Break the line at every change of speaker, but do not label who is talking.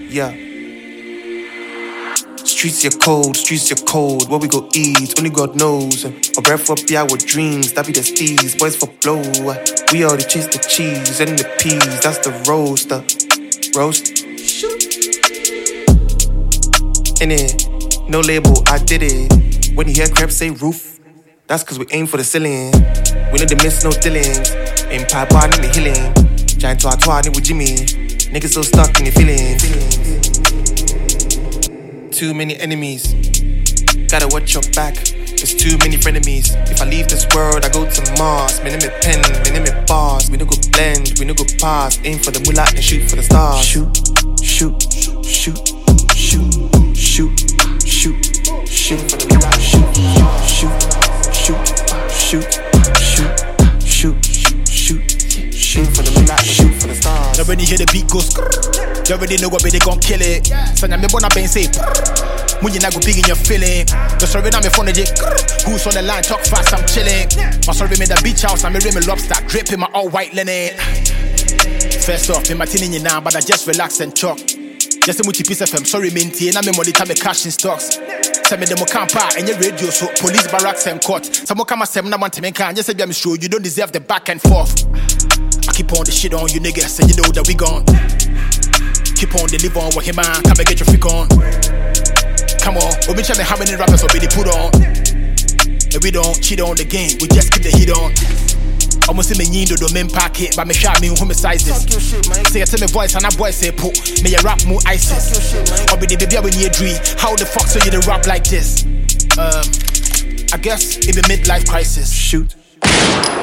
Yeah. Streets are cold. What we go eat, only God knows. A breath up, yeah, with dreams, that be the steez. Boys for blow. We already chase the cheese and the peas. That's the roaster. Roast. In it, no label, I did it. When you hear crap say roof, that's cause we aim for the ceiling. We know the miss, no dealings. Aim pipe bar in the healing. Giant twat with Jimmy. Niggas so stuck in the feelings. Too many enemies. Gotta watch your back. There's too many frenemies. If I leave this world, I go to Mars. My name is pen, my name is bars. We no go blend, we no go pass. Aim for the moolah and shoot for the stars. Shoot, shoot, shoot, shoot, shoot, shoot, shoot for the moolah. Shoot, shoot, shoot, shoot, shoot, shoot, shoot, shoot for the moolah and shoot for the stars.
You already hear the beat go skrrr. You already know what they gon' kill it. Sanya me bona ben say when you not go big in your feeling. The sorry now me phone the who's on the line, talk fast, I'm chilling. My sorry me the beach house, I'm a rim lobster, dripping my all white linen. First off, me my tin in now, but I just relax and talk. Just a multi piece of FM, sorry minty, and I'm a money time cash in stocks. Send me the campa and your radio, so police barracks and court. Some come and say, I want to make just say, I'm sure you don't deserve the back and forth. I keep on the shit on you niggas, and you know that we gone. Keep on the live on what him man, come and get your freak on. Come on, we'll be trying how many rappers will be put on. And we don't cheat on the game, we just keep the heat on. Almost see me yindo do men pack it, but me shot me homicide this. Say to me voice and a boy say put me a rap more ISIS. Or be the baby when you dream. How the fuck so you the rap like this? I guess it be midlife crisis.
Shoot.